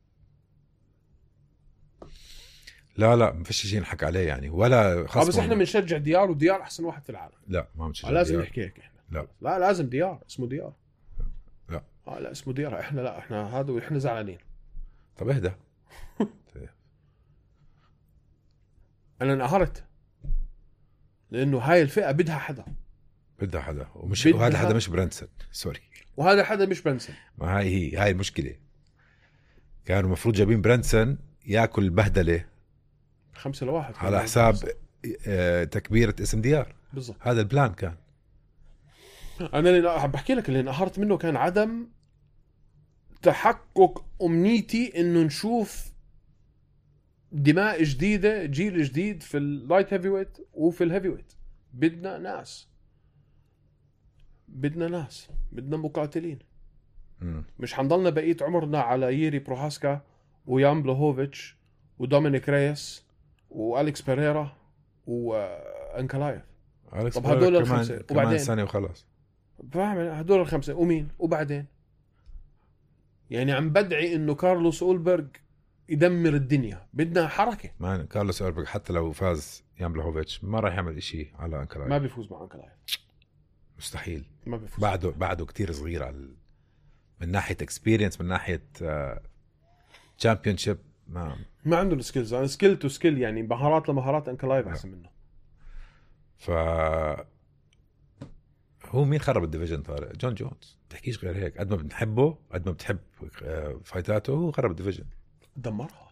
لا ما فيش شيء نحكي عليه يعني، ولا خاصة. بس احنا بنشجع ديار، وديار احسن واحد في العالم. لا ما بنشجع لازم ديار. نحكي هيك احنا. لا لازم ديار، اسمه ديار. لا لا اسمه ديار. احنا هذا واحنا زعلانين. طب اهدى. انا انقهرت لانه هاي الفئه بدها حدا ومش وهذا حدا مش برنسون. سوري، وهذا حدا مش برنسون. ما هاي المشكلة. كانوا المفروض جايبين برنسون ياكل بهدلة 5-1 على حساب تكبيرة اسم ديار. بالضبط. هذا البلان كان. انا اللي بحكي لك اللي انقهرت منه كان عدم تحقق امنيتي انه نشوف دماء جديده، جيل جديد في اللايت هيفي ويت وفي الهيفي ويت. بدنا ناس، بدنا مقاتلين. مش حنضلنا بقية عمرنا على ييري بروهاسكا ويان بلوهوفيتش ودومينيك ريس وأليكس بيريرا وأنكلايف. طب هدول الخمسة وبعدين سنة وخلاص. فاهم؟ هدول الخمسة ومين وبعدين؟ يعني عم بدعي إنه كارلوس أولبرغ يدمر الدنيا. بدنا حركة. ما كارلوس أولبرغ حتى لو فاز يان بلوهوفيتش ما راح يعمل إشي على أنكلايف. ما بيفوز مع أنكلايف، مستحيل. ما بيفوز. بعده كتير صغير على من ناحية اكسبيرينس، من ناحية تشامبيونشيب. ما عنده السكيلز. أنا سكيل تو سكيل يعني مهارات لمهارات أنكلايف أحسن منه. هو مين خرب الديفيجن طارق؟ جون جونز. تحكيش غير هيك. قد ما بنحبه، قد ما بتحب فايتاته، هو خرب الديفيجن. دمرها.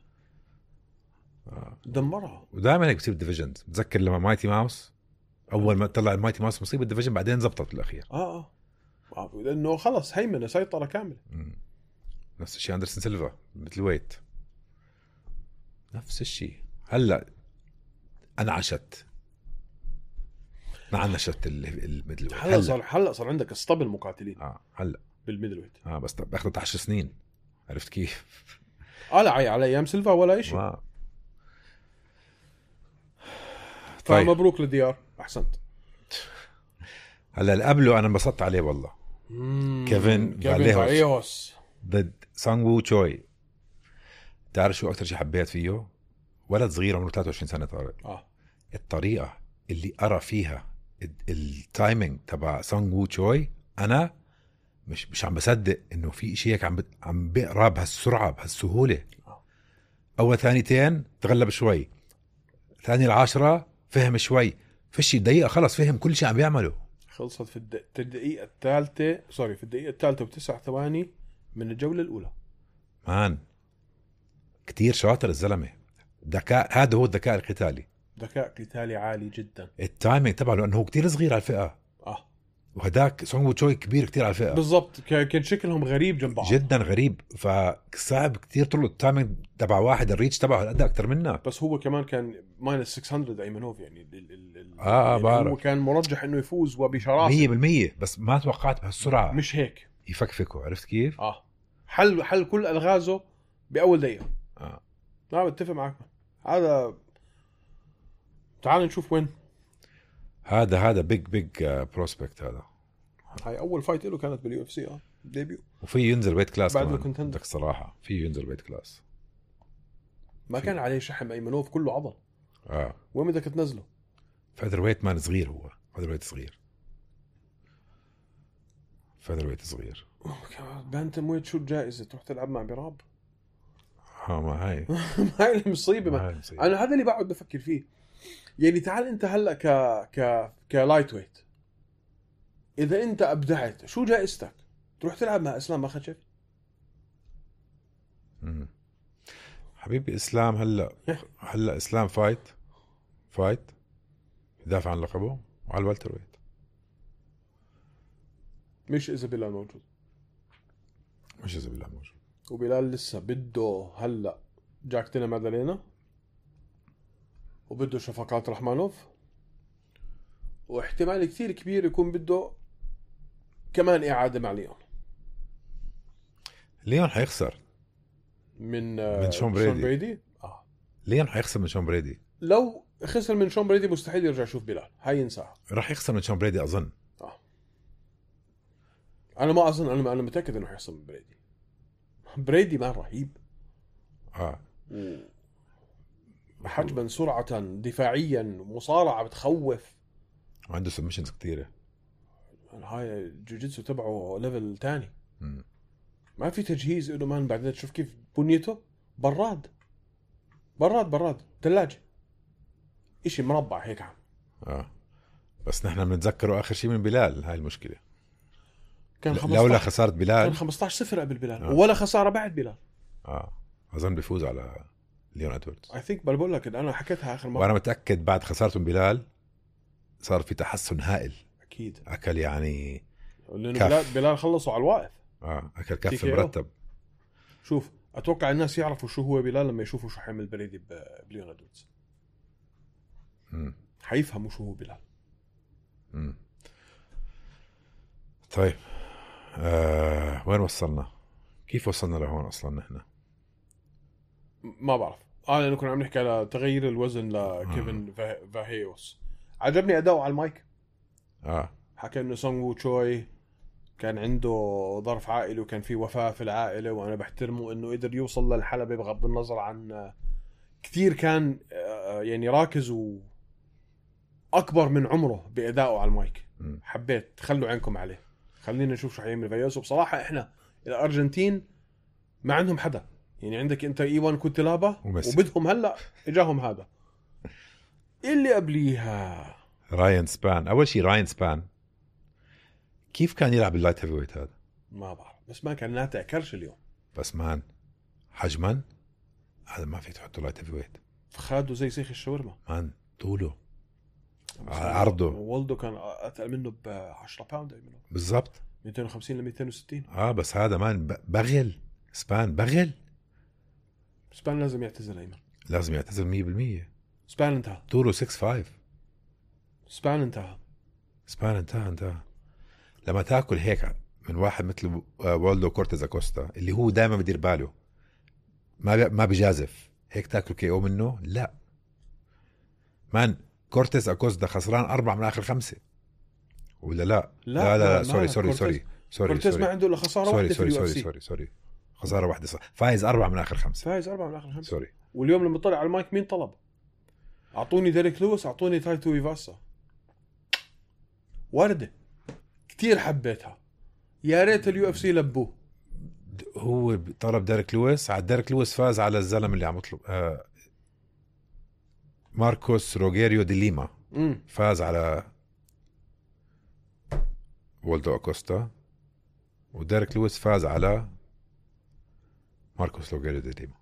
ودائما هيك بتصير الديفيجنز. بتذكر لما مايتي ماوس اول ما طلع المايتي ماوس مصيبه الديفيجن، بعدين زبطت بالاخير. لانه خلص هيمنه سيطره كامله. نفس الشيء اندرسون سيلفا مثل ويت، نفس الشيء. هلا انعشت الميدل ويت. هلا صار عندك اسطبل مقاتلين. هلا بالميدل ويت. بس اخذت 10 سنين. عرفت كيف؟ لا على ايام سيلفا ولا شيء. طيب مبروك لديار، احسنت. هلا اللي قبله انا انبسطت عليه والله. كيفن فاليهوس ضد سانغ وو تشوي. تعرف شو اكثر شيء حبيت فيه؟ ولد صغير عمره 23 سنه طارق. الطريقه اللي ارى فيها التايمينج تبع سانغ وو تشوي، انا مش عم بصدق انه في شيء هيك عم بقرا بهالسرعه بهالسهوله. اول ثانيتين تغلب شوي، ثاني العاشرة فهم شوي، فيش دقيقة خلص فهم كل شيء عم بيعمله. خلصت في الدقيقة الثالثة. في الدقيقة الثالثة و9 ثواني من الجولة الأولى. مان كتير شاطر الزلمة. ذكاء، هذا هو الذكاء القتالي. ذكاء قتالي عالي جدا. التايمينج تبعه لأنه هو كتير صغير على الفئة. وهداك سونغ وو تشوي كبير كتير على الفئة. بالضبط. كان شكلهم غريب جنب بعض جدا غريب. فصعب كتير طلع التايمينج تبع واحد الريتش تبعه الأداء أكتر منه. بس هو كمان كان -600 أيمنوف يعني. يعني هو كان مرجح إنه يفوز وبشراسة 100%. بس ما توقعت بهالسرعة. مش هيك يفكفكوا. عرفت كيف؟ حل كل ألغازه بأول دقيقة. لا بتفق معك. هذا تعال نشوف وين. هذا بيج بروسبكت. هذا هاي اول فايت له كانت باليو اف سي ديبيو. وفي ينزل ويت كلاس بعد كمان. بدك صراحه في ينزل ويت كلاس. ما كان عليه شحم ايمنوف كله عضل. وين بدك تنزله؟ فيذر ويت مان صغير. هو فيذر ويت صغير. بانتم ويت شو الجائزه؟ تروح تلعب مع بيراب؟ ما هاي هاي المصيبه. انا هذا اللي بقعد بفكر فيه. يعني تعال انت هلا كلايت ويت، اذا انت ابدعت شو جائزتك؟ تروح تلعب مع اسلام مخشف؟ حبيبي اسلام هلا اسلام فايت يدافع عن لقبه وعلى الوالتر ويت. مش اذا بلال موجود، مش اذا بالله موجود. وبلال لسه بده هلا جاكتنا مادالينا، وبده شفقات رحمانوف، واحتمال كثير كبير يكون بده كمان إعادة مع ليون حيخسر من شون شون بريدي. بريدي. ليون حيخسر من شون بريدي. لو خسر من شون بريدي مستحيل يرجع يشوف بلال، هاي ينساها. راح يخسر من شون بريدي اظن. انا ما اظن، انا متاكد انه حيخسر من بريدي. بريدي مان رهيب، حجما، سرعة، دفاعيا، مصارعة بتخوف، وعنده سبمشنز كتيرة. هاي الجوجيتسو تبعه ليفل تاني. ما في تجهيز له مان. بعدين تشوف كيف بنيته، براد ثلاجة، اشي مربع هيك عم. بس نحن بنتذكره اخر شيء من بلال. هاي المشكلة، كان لولا خسارة بلال كان 15-0 قبل بلال. ولا خسارة بعد بلال. اظن بيفوز على ليون ادواردز. I think بقول لك انا حكيتها اخر مرة، وانا متأكد بعد خسارته من بلال صار في تحسن هائل. اكيد اكل يعني لانه بلال خلصوا على الواقف. اكل كف مرتب. شوف، اتوقع الناس يعرفوا شو هو بلال لما يشوفوا شو حيعمل بريدي بليون ادواردز. حيفهموا شو هو بلال. طيب وين وصلنا؟ كيف وصلنا لهون اصلا نحن؟ ما بعرف. لانه كنا عم نحكي على تغيير الوزن لكيفن فاهيوس. عجبني اداؤه على المايك. حكى انه سونغ وو تشوي كان عنده ظرف عائلي وكان في وفاة في العائلة، وانا بحترمه انه قدر يوصل للحلبة بغض النظر عن كثير كان يعني راكز واكبر من عمره بادائه على المايك. حبيت. خلوا عينكم عليه، خلينا نشوف شو حيعمل فايوس. وبصراحة احنا الارجنتين ما عندهم حدا. يعني عندك انت ايوان كوتيلابا وبدهم هلا اجاهم هذا اللي قبليها راين سبان. اول شيء راين سبان كيف كان يلعب اللايت هيفي ويت هذا؟ ما بعرف، بس ما كان ناتع كرش اليوم. بس مان حجما هذا ما في تحطه لايت هيفي ويت. فخاده زي سيخ الشاورما مان. طوله عرضه. والدو كان اتقل منه ب 10 باوند منه بالضبط، 250 ل 260. بس هذا مان بغل. سبان بغل. سبان لازم يعتزل ايمن. لازم يعتزل 100%. سبان انتهى. طوله 6'5". سبان انتهى. لما تاكل هيك من واحد مثل والدو كورتيز اكوستا اللي هو دائما بدير باله ما بيجازف، هيك تاكل كي او منه. لا مان، كورتيز اكوستا خسران 4 من اخر 5 ولا لا؟ لا سوري كورتيز ما عنده الا خساره واحده في اليو اف سي. سوري خساره واحده. فايز 4 من اخر 5. سوري. واليوم لما طلع على المايك مين طلب؟ اعطوني ديريك لويس، اعطوني تايتو إيفاسا. وردة كتير حبيتها. يا ريت اليو اف سي لبوه. هو طلب ديريك لويس. على ديريك لويس فاز على الزلم اللي عم يطلب ماركوس روجيريو دي ليما. فاز على والدو أكوستا. وديريك لويس فاز على ماركوس روجيريو دي ليما.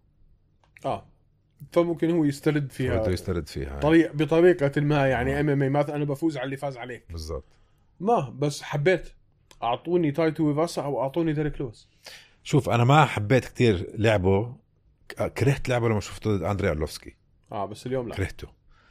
فممكن هو يسترد فيها بطريقة ما. يعني ام ام اي مثلا انا بفوز على اللي فاز عليك بالضبط. ما بس حبيت اعطوني تايتو إيفاسا او اعطوني ديريك لويس. شوف انا ما حبيت كتير لعبه. كرهت لعبه لما شفته ضد اندري أرلوفسكي. بس اليوم لا كرهته.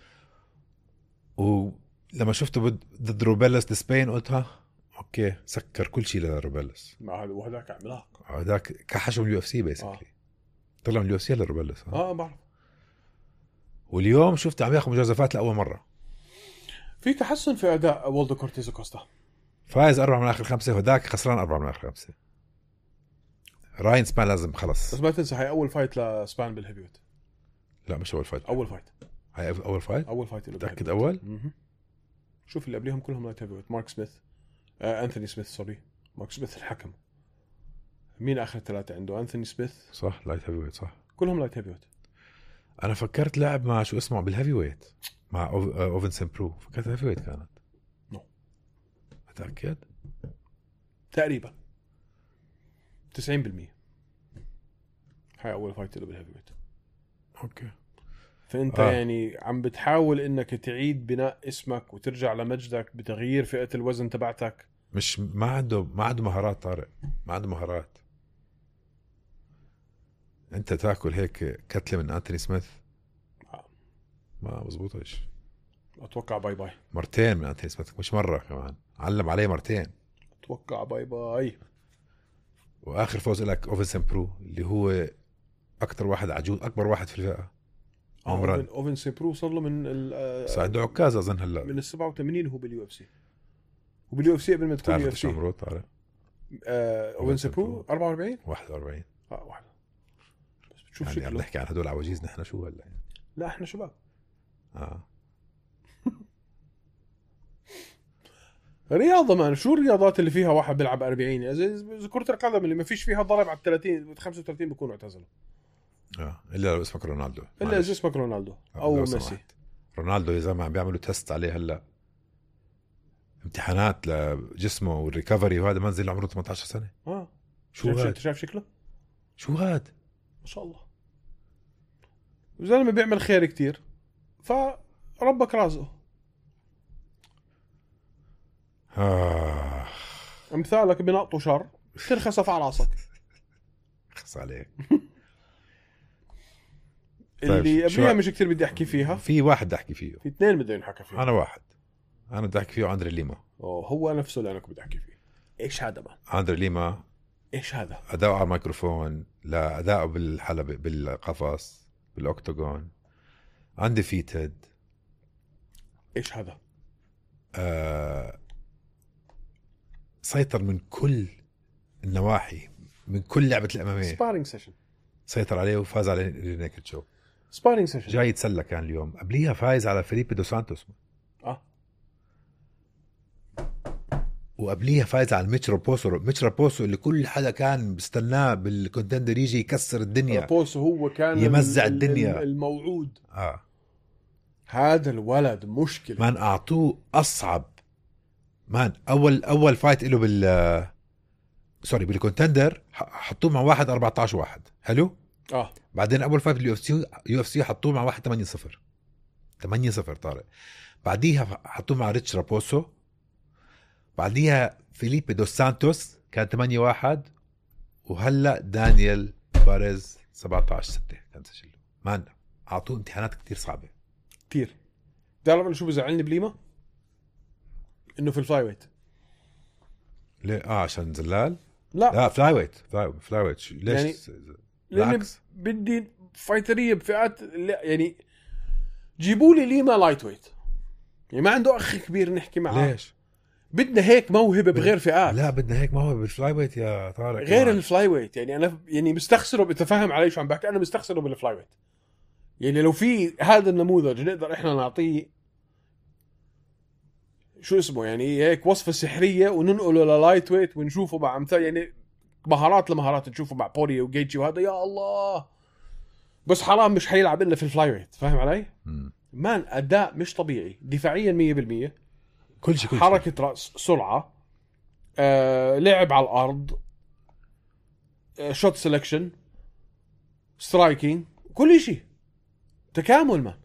ولما شفته ضد روبيلس دي سبين قلتها اوكي سكر كل شيء لروبيلس. مع هذا وهذاك عملاق. هذاك كحشوا من اليو اف سي بيسكلي. طلع من اليو اف سي لروبيلس. بعرف. واليوم شفته عم ياخذ مجازفات لاول مره. في تحسن في اداء والدو كورتيز كوستا. فايز 4 من اخر 5 وهداك خسران 4 من اخر 5. راين سبان لازم خلص. بس ما تنسى هاي اول فايت لسبان بالهيفي ويت. لا مش اول فايت. هاي اول فايت. متاكد اول. شوف اللي قبليهم كلهم لايت هيفي ويت. مارك سميث انثوني سميث سوري. مارك سميث الحكم. مين اخر 3 عنده؟ انثوني سميث صح. لايت هيفي ويت صح. كلهم لايت هيفي ويت. انا فكرت لعب مع شو اسمه بالهيفي ويت مع اوفن سمبرو. فكرت هيفي ويت كانت. متأكد تقريبا 90%. هاي اول فايت له بالهيفي ويت. اوكي. فانت يعني عم بتحاول انك تعيد بناء اسمك وترجع لمجدك بتغيير فئة الوزن تبعتك. مش ما عنده مهارات طارق، ما عنده مهارات. انت تاكل هيك كتله من انتوني سميث ما بزبطش. اتوقع باي باي. مرتين من انتوني سميث، مش مره كمان، علم عليه مرتين. اتوقع باي باي. واخر فوز لك اوفن سمبرو اللي هو اكثر واحد عجوز، اكبر واحد في الفئه عمرا. اوفن سيبرو صار له من عنده عكاز اظن هلا من ال 87 وهو باليو اف سي. وباليو اف سي قبل ما تكون يو اف تعرف سي. عمره طارق؟ اوفن سيبرو 44 41. واحد. بس بتشوف يعني عم شكله. نحكي عن هدول عواجيز نحن، شو هلا يعني؟ لا احنا شباب. رياضة مان، شو الرياضات اللي فيها واحد بيلعب 40؟ زي كرة القدم اللي ما فيش فيها ضرب على 30 35 بيكونوا اعتزلوا. الا لو اسمك رونالدو. الا اذا اسمك رونالدو او ميسي. رونالدو يا زلمه عم بيعملوا تيست عليه هلا، امتحانات لجسمه والريكفري، وهذا منزل عمره 18 سنه. شو هاد؟ شايف شكله؟ شو هاد؟ ما شاء الله. زلمه بيعمل خير كتير، فربك رازقه. امثالك بنقطوا شر ترخص على راسك. خص عليك. اللي قبلها مش كتير بدي احكي فيها. في واحد بدي احكي فيه، في اثنين بدي نحكي فيه. انا واحد انا بدي احكي فيه، اندري ليما. هو نفسه اللي انا كنت بدي احكي فيه. ايش هذا بقى؟ اندري ليما ايش هذا؟ اداؤه على الميكروفون، لا اداؤه بالحلبة بالقفص بالاوكتاغون انديفيتد. ايش هذا؟ سيطر من كل النواحي، من كل لعبة الأمامية. سبارينج سيشن سيطر عليه وفاز عليه لينيكد شو. سبارينج سيشن جاي يتسلى كان اليوم، قبليها فايز على فيليبي دو سانتوس. وقبليها فايز على ميتش رابوسو اللي كل حدا كان بيستناه بالكونتندر يجي يكسر الدنيا. رابوسو هو كان يمزع الدنيا الموعود. هذا الولد مشكلة. مان أعطوه أصعب مان. أول فايت له بالكونتندر حطوه مع واحد 14 واحد حلو. بعدين أول فايت باليو اف سي حطوه مع واحد 8-0 طارق. بعديها حطوه مع ريتش رابوسو. بعديها فيليبي دوس سانتوس كان 8-1. وهلأ دانيال باريز 17-6 كان سجله. مان أعطوه امتحانات كتير صعبة كتير. تعرف أنا شو بزعلني بليما؟ إنه في الفلاي ويت. ليه؟ عشان زلال؟ لا فلاي ويت. ليش؟ يعني لأن بدي فايترية بفئات يعني جيبوا لي ليما لايت ويت، يعني ما عنده أخ كبير نحكي معاه. ليش؟ بدنا هيك موهبة بغير فئات. لا بدنا هيك موهبة بالفلاي ويت يا طارق. غير الفلاي ويت. يعني أنا يعني مستخسره، بتفهم علي شو عم بحكي. أنا مستخسره بالفلاي ويت. يعني لو في هذا النموذج نقدر إحنا نعطيه شو اسمه يعني هيك وصفة سحرية وننقله للايت ويت ونشوفه مع مثال يعني مهارات لمهارات نشوفه مع بوري وجيتشي وهذا. يا الله، بس حرام مش حيلعب إلا في الفلاي ويت. فاهم علي؟ مان أداء مش طبيعي دفاعيا 100%. كل شيء حركة رأس، سرعة، لعب على الأرض، شوت سيلكشن، سترايكينج، كل شيء تكامل مان.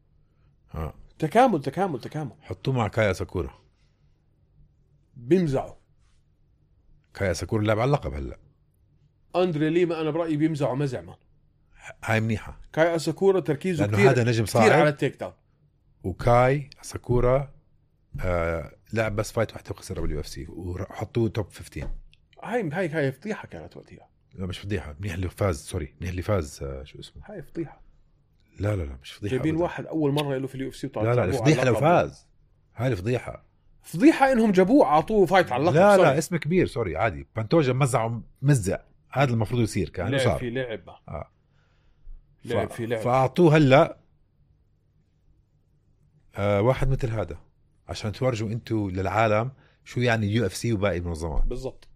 تكامل. حطوه مع كايا ساكورا بيمزعوا. كايا ساكورا لعب على اللقب هلا. أندري ليما أنا برأيي بيمزعوا مزع مان. هاي منيحة. كايا ساكورا تركيزه كتير، هذا نجم صاعد كتير على التيك داون. وكاي ساكورا لعب بس فايت واحدة وخسرها باليو اف سي وحطوه توب 15. هاي فضيحة كانت وقتها. لا مش فضيحة، منيح اللي فاز. منيح اللي فاز. شو اسمه؟ هاي فضيحة. لا مش فضيحة. جايبين واحد أول مرة له في اليو اف سي. لا فضيحة لو فاز. هاي الفضيحة. فضيحة إنهم جابوه عطوه فايت على اللقب. لا اسم كبير عادي. بانتوجا مزع. هذا المفروض يصير كان لعب في لعب. لعب في لعب. فأعطوه هلا واحد مثل هذا عشان تورجوا انتوا للعالم شو يعني يو اف سي وباقي المنظمات. بالضبط.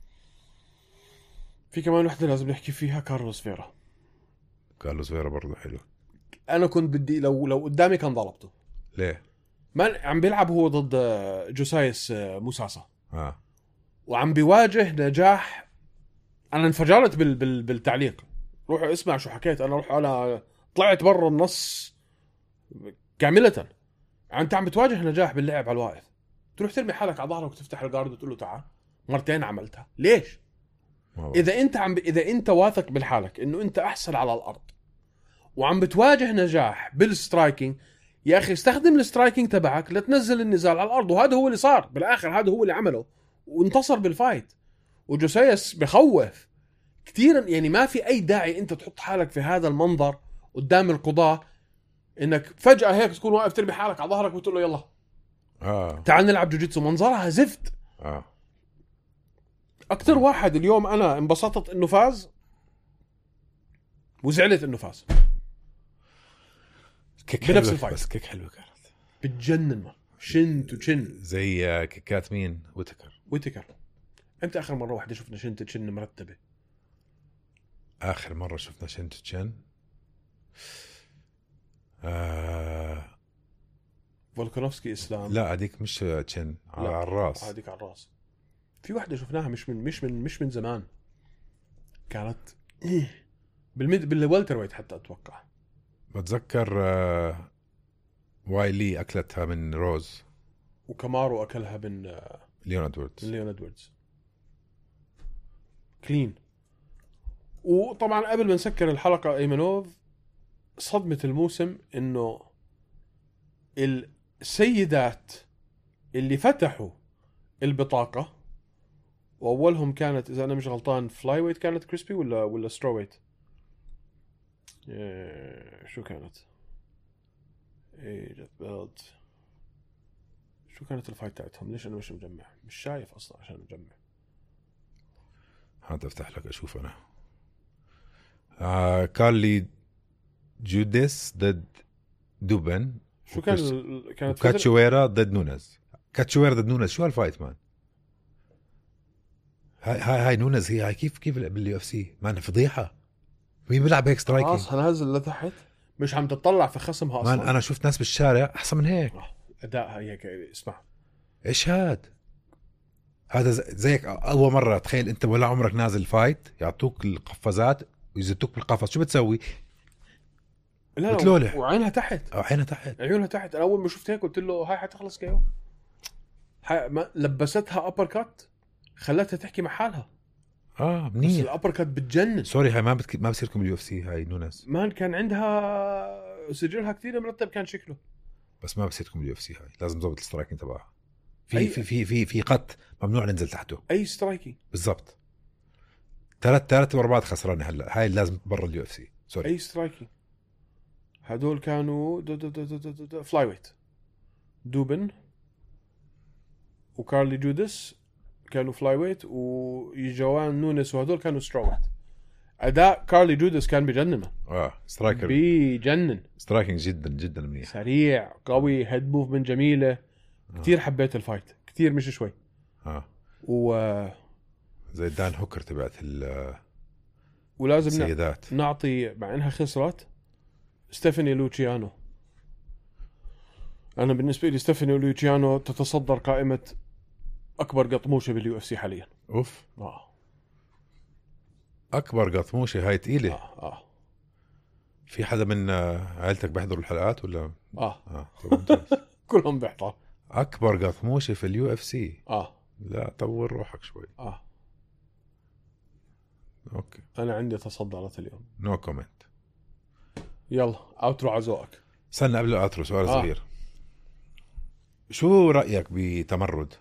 في كمان وحدة لازم نحكي فيها، كارلوس فيرا برضو حلو. انا كنت بدي لو قدامي كان ضربته. ليه؟ ما عم بيلعب هو ضد جوسايس موساسا. وعم بيواجه نجاح. انا انفجرت بالتعليق. روحوا اسمع شو حكيت. انا طلعت برا النص كامله. انت عم بتواجه نجاح باللعب على الواقف، تروح ترمي حالك على ظهرك وتفتح الجارد وتقول له تعال. مرتين عملتها ليش؟ اذا انت واثق بالحالك انه انت احسن على الارض وعم بتواجه نجاح بالسترايكينج، يا اخي استخدم السترايكينج تبعك لتنزل النزال على الارض. وهذا هو اللي صار بالاخر، هذا هو اللي عمله وانتصر بالفايت. وجوسيس بخوف كثيرا، يعني ما في اي داعي انت تحط حالك في هذا المنظر قدام القضاة، انك فجأة هيك تكون واقف ترمي حالك على ظهرك وتقول له يلا تعال نلعب جوجيتسو. منظرها زفت. اكثر واحد اليوم انا انبسطت انه فاز وزعلت انه فاز كيك بنفس حلوة، الفايت. بس كيك حلوة كانت بتجنن. ما شنت وشن زي كيكات مين؟ ويتكر. امتى اخر مره واحده شفنا شنت وشن مرتبه؟ آخر مرة شفنا شنت تشن فولكانوفسكي اسلام. لا هذيك مش تشن، على الراس. هذيك على الراس. في واحده شفناها مش من زمان، كانت بالوالتر ويت حتى اتوقع. بتذكر وايلي أكلتها من روز، وكامارو اكلها من ليون ادواردز. كلين. وطبعا قبل ما نسكر الحلقه ايمنوف، صدمه الموسم انه السيدات اللي فتحوا البطاقه، واولهم كانت اذا انا مش غلطان فلاي ويت، كانت كريسبي ولا سترو ويت؟ شو كانت؟ شو كانت الفايت تاعتهم؟ ليش انا مش مجمع؟ مش شايف اصلا عشان اجمع. هذا افتح لك اشوف انا. كارلي جوديس ضد دوبن. شو كانت كاتشويرا ضد نونز. كاتشويرا ضد نونز. شو هالفايت مان؟ هاي نونز هاي كيف باليو اف سي مان؟ فضيحه. مين بيلعب هيك سترايكينج؟ خلاص هنزل لتحت، مش عم تطلع في خصمها اصلا. مان انا شفت ناس بالشارع احسن من هيك. ادائها هيك. اسمع ايش هذا زيك اول مره. تخيل انت ولا عمرك نازل فايت، يعطوك القفازات ويزتوك بالقفص، شو بتسوي؟ لا بتلولح. وعينها تحت. عيونها تحت. انا اول ما شفت هيك قلت له هاي حتخلص كيو. لبستها ابر كات، خلتها تحكي مع حالها. منيح. بس الابر كات بتجنن. سوري هاي ما بصيركم باليو اف سي. هاي نونس مان كان عندها سجلها كثير مرتب كان شكله، بس ما بصيركم باليو اف سي. هاي لازم تضبط السترايكينج تبعها. في قط ممنوع ننزل تحته. اي سترايكينج بالضبط. ثلاث ورا بعض خسرانه هلا. هاي لازم برا اليو اف سي. سوري. اي سترايكينج. هدول كانوا فلاي ويت. دوبن وكارلي جودس كانوا فلاي ويت، وجوان نونس وهدول كانوا سترو ويت. اداء كارلي جودس كان بجنن. سترايكر بجنن. سترايكينج جدا جدا منيح، سريع قوي، هيد موفمنت جميله. كتير حبيت الفايت كتير، مش شوي. زي دان هوكر تبعت ولازم السيدات. نعطي مع انها خسرت ستيفاني لوتشيانو. انا بالنسبه لي ستيفاني لوتشيانو تتصدر قائمه اكبر قطموشه باليو اف سي حاليا. اوف. اكبر قطموشه هاي تقيله. في حدا من عائلتك بيحضروا الحلقات ولا؟ كلهم بيحضروا. اكبر قطموشه في اليو اف سي. لا طور روحك شوي. اوكي انا عندي تصدرت اليوم. نو كومنت. يلا اوترو عزوقك. استنى قبل الاوترو سؤال صغير. شو رايك بتمرد؟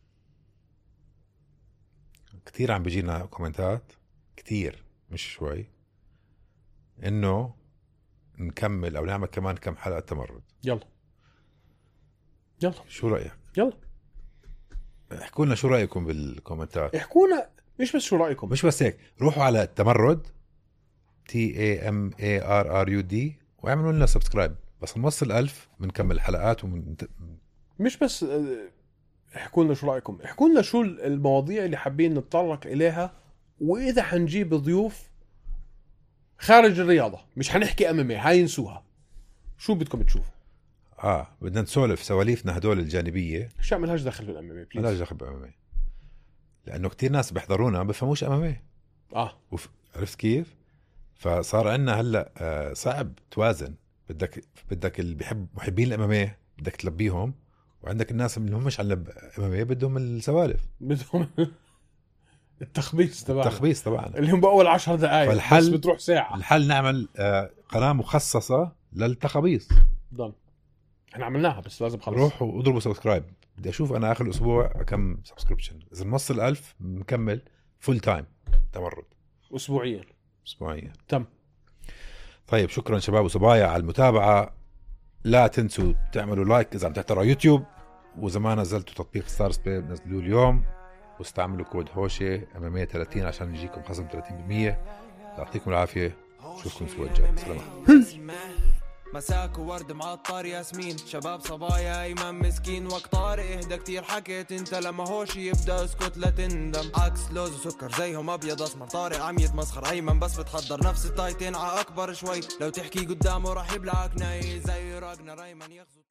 كتير عم بيجينا كومنتات كتير مش شوي انه نكمل او نعمل كمان كم حلقه تمرد. يلا شو رايك؟ يلا احكوا لنا شو رايكم بالكومنتات. احكوا لنا مش بس شو رايكم، مش بس هيك، روحوا على التمرد TAMARRUD واعملوا لنا سبسكرايب. بس نوصل 1000 بنكمل الحلقات مش بس احكوا لنا شو رايكم، احكوا لنا شو المواضيع اللي حابين نتطرق اليها، واذا حنجيب ضيوف خارج الرياضه مش حنحكي امامي هاي نسوها. شو بدكم تشوفوا؟ بدنا نسولف سواليفنا هدول الجانبيه. اشياء ملهاش دخل بالامامي بليز. ملهاش دخل بالامامي لانه كتير ناس بيحضرونا بفهموش امامي. عرفت كيف؟ فصار عندنا هلا صعب توازن. بدك اللي بيحب محبين الاماميه بدك تلبيهم، وعندك الناس اللي هم مش على الاماميه بدهم السوالف، بدهم التخبيص تبعنا اللي هم باول 10 دقائق بس بتروح ساعه. الحل نعمل قناه مخصصه للتخبيص. ضل احنا عملناها بس لازم خلص. روحوا اضربوا سبسكرايب. بدي اشوف انا اخر الاسبوع كم سبسكريبشن. اذا نوصل 1000 نكمل فول تايم تمرد اسبوعيا. تم. طيب شكرا شباب وصبايا على المتابعه. لا تنسوا تعملوا لايك اذا عم تحضروا يوتيوب، واذا ما نزلتوا تطبيق ستارز بلاي نزلوه اليوم، واستعملوا كود هوشة امامية 30 عشان يجيكم خصم 30%. يعطيكم العافيه، نشوفكم الاسبوع الجاي. سلام. مساك وورد معطر ياسمين، شباب صبايا ايمن مسكين وقت طارق. اهدى كتير حكيت انت لما هوش يبدا اسكت لا تندم. عكس لوز وسكر زيهم ابيض اسمر. طارق عم يتمسخر ايمن بس بتحضر نفس التايتين ع اكبر شوي. لو تحكي قدامه راح يبلعك ناي زي راجنا ريمان يغزو.